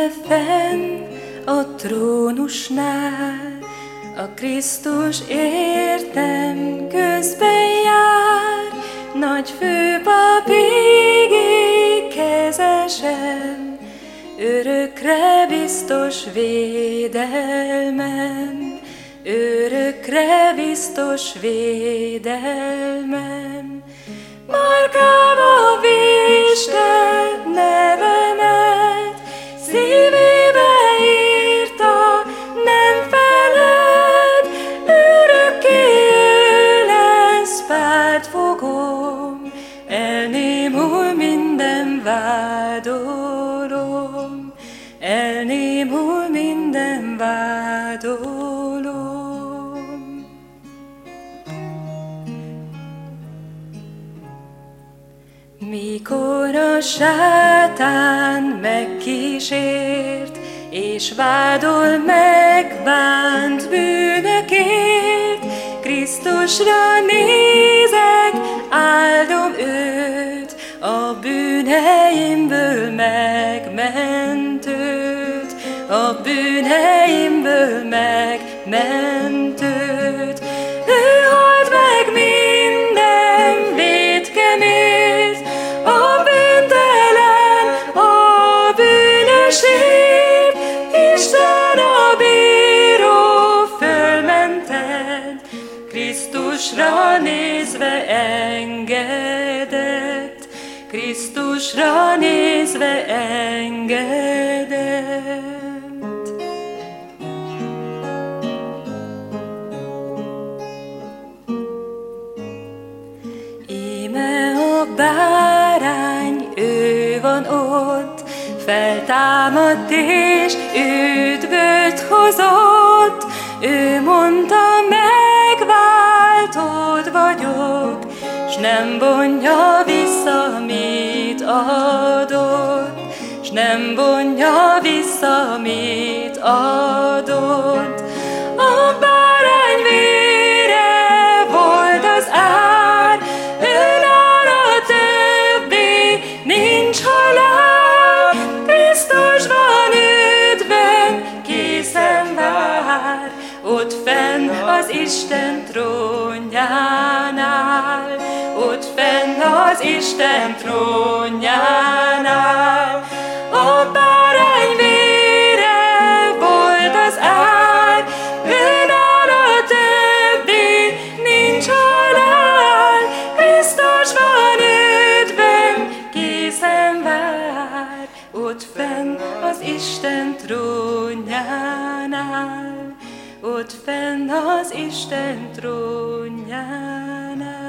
Íme fenn a trónusnál, a Krisztus értem közben jár, nagy főpap égi kezesen, örökre biztos védelmem, örökre biztos védelmem. Márkába véste nevemet, szívébe írta, nem feled, örökké ő lesz, pártfogom, elnémul minden vádolom, elnémul minden vádolom. Mikor a sátán megkísért, és vádol megbánt bűnökért, Krisztusra nézek, áldom őt, a bűneimből megmentőt, a bűneimből megmentőt. Ő halt meg minden vétkemért, a bűntelen, a bűnösért. Isten a bíró fölmented, Krisztusra nézve engedett, Krisztusra nézve engedett. Íme a bárány, ő van ott, feltámadt és üdvöt hozott. Ő mondta, megváltott vagyok, s nem vonja vissza, mit adott, s nem vonja vissza, mit adott. A bárány vére volt az ár, őnála többé nincs halál. Krisztusban üdvön készen vár, ott fenn az Isten trónjánál, ott fenn az Isten trónjánál. A bárány vére volt az ár, őnála többé nincs halál. Krisztusban üdvön készen vár, ott fenn az Isten trónjánál, ott fenn az Isten trónjánál.